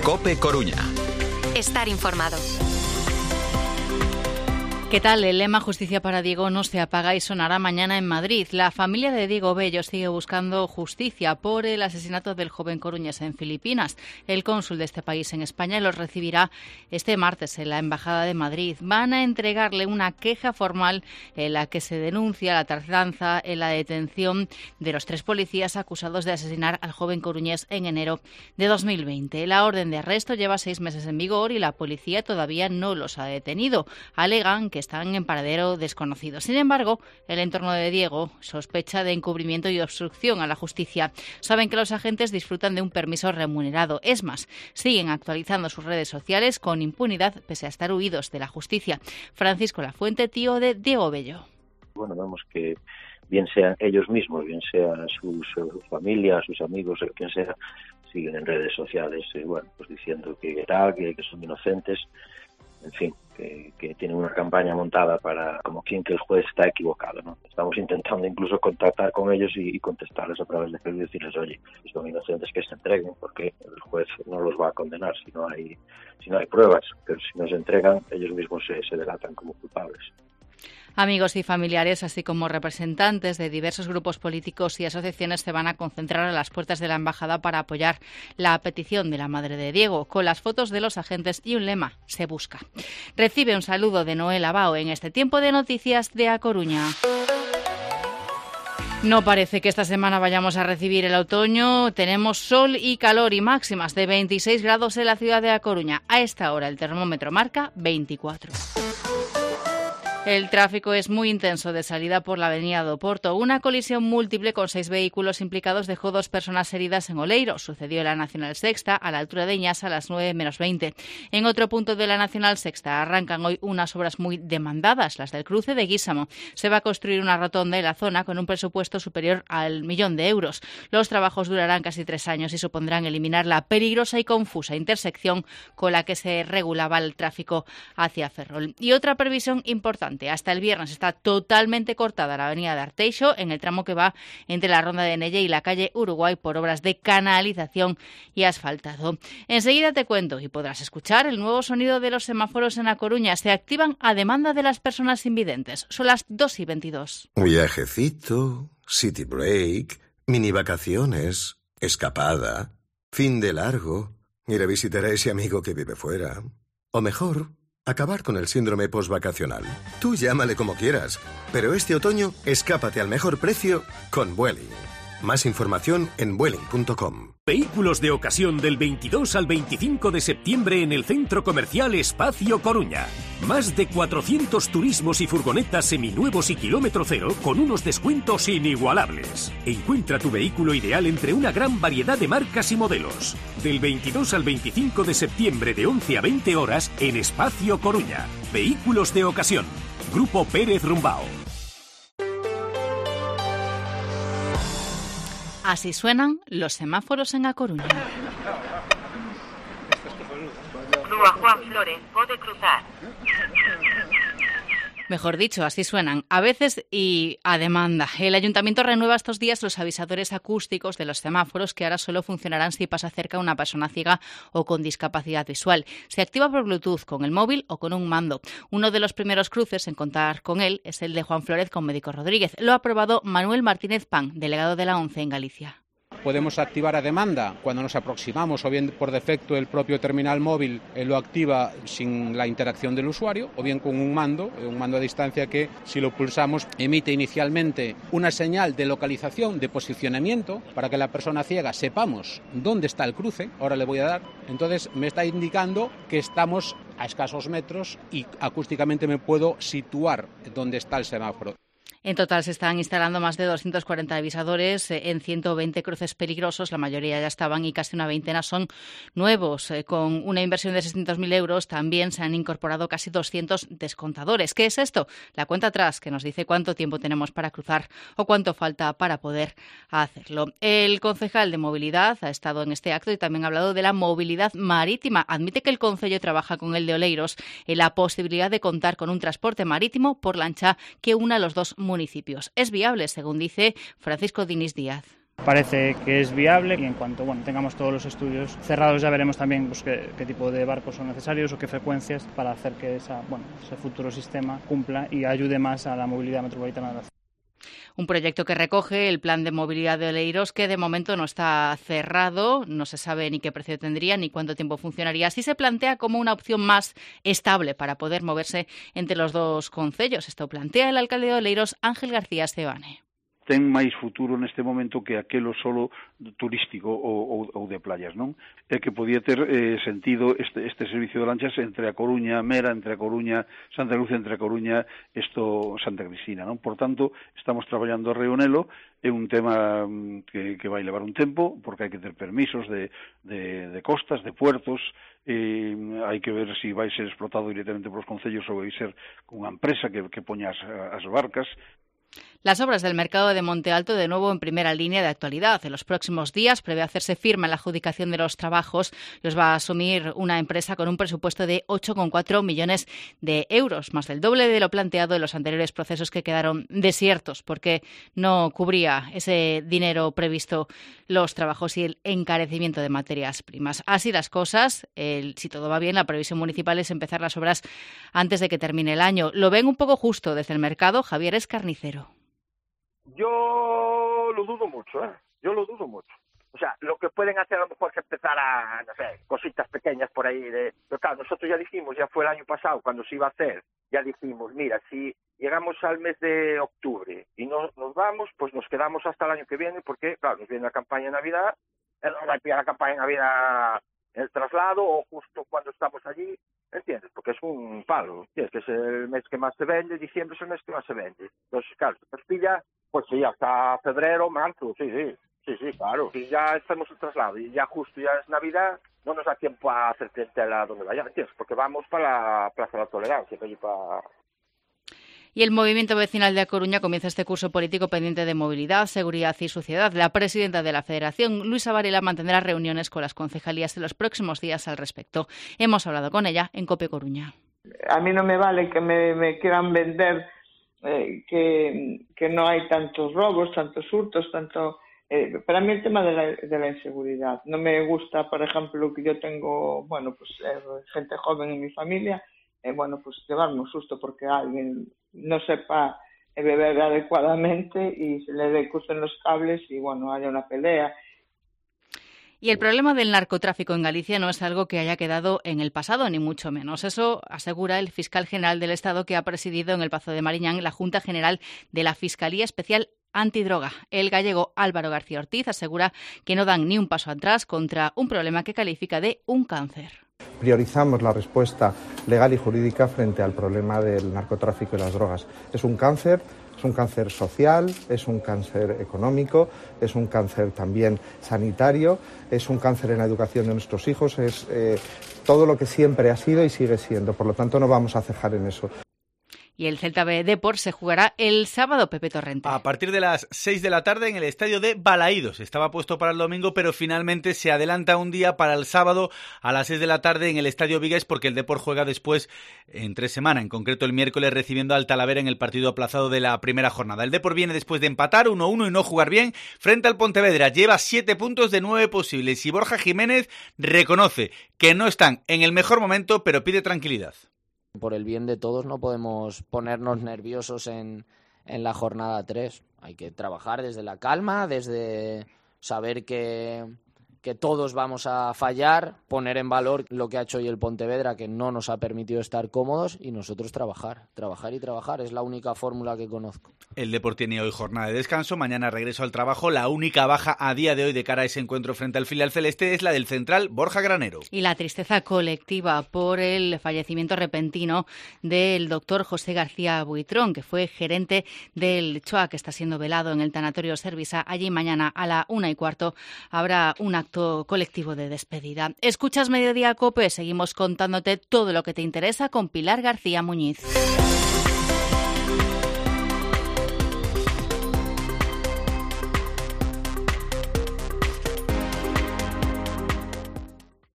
COPE Coruña. Estar informado. ¿Qué tal? El lema Justicia para Diego no se apaga y sonará mañana en Madrid. La familia de Diego Bello sigue buscando justicia por el asesinato del joven coruñés en Filipinas. El cónsul de este país en España los recibirá este martes en la Embajada de Madrid. Van a entregarle una queja formal en la que se denuncia la tardanza en la detención de los 3 policías acusados de asesinar al joven coruñés en enero de 2020. La orden de arresto lleva 6 meses en vigor y la policía todavía no los ha detenido. Alegan que están en paradero desconocido. Sin embargo, el entorno de Diego sospecha de encubrimiento y obstrucción a la justicia. Saben que los agentes disfrutan de un permiso remunerado. Es más, siguen actualizando sus redes sociales con impunidad pese a estar huidos de la justicia. Francisco Lafuente, tío de Diego Bello. Bueno, vemos que bien sean ellos mismos, bien sean sus familias, sus amigos, quien sea, siguen en redes sociales, pues diciendo que son inocentes, en fin, que tienen una campaña montada para como quien que el juez está equivocado, ¿no? Estamos intentando incluso contactar con ellos y contestarles a través de Facebook y decirles, oye, si son inocentes que se entreguen, porque el juez no los va a condenar si no hay pruebas, pero si no se entregan, ellos mismos se delatan como culpables. Amigos y familiares, así como representantes de diversos grupos políticos y asociaciones se van a concentrar a las puertas de la embajada para apoyar la petición de la madre de Diego, con las fotos de los agentes y un lema: se busca. Recibe un saludo de Noel Abao en este tiempo de noticias de A Coruña. No parece que esta semana vayamos a recibir el otoño. Tenemos sol y calor y máximas de 26 grados en la ciudad de A Coruña. A esta hora el termómetro marca 24. El tráfico es muy intenso de salida por la avenida do Porto. Una colisión múltiple con 6 vehículos implicados dejó 2 personas heridas en Oleiro. Sucedió en la Nacional Sexta, a la altura de Iñasa, a las 9:20. En otro punto de la Nacional Sexta arrancan hoy unas obras muy demandadas, las del cruce de Guísamo. Se va a construir una rotonda en la zona con un presupuesto superior al 1.000.000 de euros. Los trabajos durarán casi 3 años y supondrán eliminar la peligrosa y confusa intersección con la que se regulaba el tráfico hacia Ferrol. Y otra previsión importante. Hasta el viernes está totalmente cortada la avenida de Arteixo en el tramo que va entre la Ronda de Nelle y la calle Uruguay por obras de canalización y asfaltado. Enseguida te cuento y podrás escuchar el nuevo sonido de los semáforos en A Coruña. Se activan a demanda de las personas invidentes. Son las 2:22. Viajecito, city break, mini vacaciones, escapada, fin de largo, ir a visitar a ese amigo que vive fuera. O mejor, acabar con el síndrome postvacacional. Tú llámale como quieras, pero este otoño escápate al mejor precio con Vueling. Más información en vueling.com. Vehículos de ocasión del 22 al 25 de septiembre en el Centro Comercial Espacio Coruña. Más de 400 turismos y furgonetas seminuevos y kilómetro cero con unos descuentos inigualables. Encuentra tu vehículo ideal entre una gran variedad de marcas y modelos. Del 22 al 25 de septiembre de 11 a 20 horas en Espacio Coruña. Vehículos de ocasión. Grupo Pérez Rumbao. Así suenan los semáforos en A Coruña. Rúa Juan Flores, pode cruzar. Mejor dicho, así suenan, a veces y a demanda. El Ayuntamiento renueva estos días los avisadores acústicos de los semáforos que ahora solo funcionarán si pasa cerca una persona ciega o con discapacidad visual. Se activa por Bluetooth, con el móvil o con un mando. Uno de los primeros cruces en contar con él es el de Juan Flórez con Médico Rodríguez. Lo ha aprobado Manuel Martínez Pan, delegado de la ONCE en Galicia. Podemos activar a demanda cuando nos aproximamos, o bien por defecto el propio terminal móvil lo activa sin la interacción del usuario, o bien con un mando a distancia que, si lo pulsamos, emite inicialmente una señal de localización, de posicionamiento, para que la persona ciega sepamos dónde está el cruce. Ahora le voy a dar. Entonces me está indicando que estamos a escasos metros y acústicamente me puedo situar dónde está el semáforo. En total se están instalando más de 240 avisadores en 120 cruces peligrosos. La mayoría ya estaban y casi una veintena son nuevos. Con una inversión de 600.000 euros también se han incorporado casi 200 descontadores. ¿Qué es esto? La cuenta atrás, que nos dice cuánto tiempo tenemos para cruzar o cuánto falta para poder hacerlo. El concejal de Movilidad ha estado en este acto y también ha hablado de la movilidad marítima. Admite que el concello trabaja con el de Oleiros en la posibilidad de contar con un transporte marítimo por lancha que una los dos municipios. Es viable, según dice Francisco Diniz Díaz. Parece que es viable y en cuanto tengamos todos los estudios cerrados ya veremos también pues, qué tipo de barcos son necesarios o qué frecuencias para hacer que ese futuro sistema cumpla y ayude más a la movilidad metropolitana de la ciudad. Un proyecto que recoge el plan de movilidad de Oleiros, que de momento no está cerrado, no se sabe ni qué precio tendría ni cuánto tiempo funcionaría. Así se plantea como una opción más estable para poder moverse entre los dos concellos. Esto plantea el alcalde de Oleiros, Ángel García Esteban. Ten máis futuro neste momento que aquelo solo turístico ou de playas, non? É que podía ter sentido este servicio de lanchas entre a Coruña Mera, entre a Coruña Santa Cruz, entre a Coruña Santa Cristina, non? Por tanto, estamos traballando a Reonelo, é un tema que vai levar un tempo, porque hai que ter permisos de costas, de puertos, hai que ver se vai ser explotado directamente polos concellos ou vai ser con unha empresa que poña as barcas. Las obras del mercado de Monte Alto de nuevo en primera línea de actualidad. En los próximos días prevé hacerse firme la adjudicación de los trabajos. Los va a asumir una empresa con un presupuesto de 8,4 millones de euros, más del doble de lo planteado en los anteriores procesos que quedaron desiertos porque no cubría ese dinero previsto los trabajos y el encarecimiento de materias primas. Así las cosas, si todo va bien, la previsión municipal es empezar las obras antes de que termine el año. Lo ven un poco justo desde el mercado. Javier Escarnicero. Yo lo dudo mucho, Yo lo dudo mucho. O sea, lo que pueden hacer a lo mejor es empezar a, no sé, cositas pequeñas por ahí. Pero claro, nosotros ya dijimos, ya fue el año pasado cuando se iba a hacer, ya dijimos, mira, si llegamos al mes de octubre y no nos vamos, pues nos quedamos hasta el año que viene porque, claro, nos viene la campaña de Navidad, no va a pillar la campaña de Navidad el traslado o justo cuando estamos allí, ¿entiendes? Porque es un palo, ¿entiendes? Que es el mes que más se vende, diciembre es el mes que más se vende. Entonces, claro, nos pilla, pues sí, hasta febrero, marzo, sí, claro. Si ya estamos el traslado y ya justo ya es Navidad, no nos da tiempo a hacer clientela donde vaya, ¿entiendes? Porque vamos para la Plaza de la Tolerancia, que allí para... Y el Movimiento Vecinal de A Coruña comienza este curso político pendiente de movilidad, seguridad y sociedad. La presidenta de la Federación, Luisa Varela, mantendrá reuniones con las concejalías en los próximos días al respecto. Hemos hablado con ella en COPE Coruña. A mí no me vale que me quieran vender que no hay tantos robos, tantos hurtos, para mí el tema de la inseguridad. No me gusta, por ejemplo, que yo tengo, gente joven en mi familia, llevarme un susto porque alguien no sepa beber adecuadamente y se le crucen los cables y haya una pelea. Y el problema del narcotráfico en Galicia no es algo que haya quedado en el pasado, ni mucho menos. Eso asegura el fiscal general del Estado, que ha presidido en el Pazo de Mariñán la Junta General de la Fiscalía Especial Antidroga. El gallego Álvaro García Ortiz asegura que no dan ni un paso atrás contra un problema que califica de un cáncer. Priorizamos la respuesta legal y jurídica frente al problema del narcotráfico y las drogas. Es un cáncer social, es un cáncer económico, es un cáncer también sanitario, es un cáncer en la educación de nuestros hijos, es todo lo que siempre ha sido y sigue siendo. Por lo tanto, no vamos a cejar en eso. Y el Celta B Depor se jugará el sábado, Pepe Torrente. A partir de las 6 de la tarde en el estadio de Balaídos. Estaba puesto para el domingo, pero finalmente se adelanta un día para el sábado a las 6 de la tarde en el estadio Vigues, porque el Depor juega después, entre semana, en concreto el miércoles, recibiendo al Talavera en el partido aplazado de la primera jornada. El Depor viene después de empatar 1-1 y no jugar bien frente al Pontevedra. Lleva 7 puntos de 9 posibles y Borja Jiménez reconoce que no están en el mejor momento, pero pide tranquilidad. Por el bien de todos no podemos ponernos nerviosos en la jornada 3. Hay que trabajar desde la calma, desde saber que todos vamos a fallar, poner en valor lo que ha hecho hoy el Pontevedra, que no nos ha permitido estar cómodos, y nosotros trabajar. Es la única fórmula que conozco. El Depor tiene hoy jornada de descanso, mañana regreso al trabajo. La única baja a día de hoy de cara a ese encuentro frente al filial celeste es la del central Borja Granero. Y la tristeza colectiva por el fallecimiento repentino del doctor José García Buitrón, que fue gerente del CHOA, que está siendo velado en el tanatorio Servisa. Allí mañana a la 1:15 habrá un acto colectivo de despedida. Escuchas Mediodía COPE, seguimos contándote todo lo que te interesa con Pilar García Muñiz.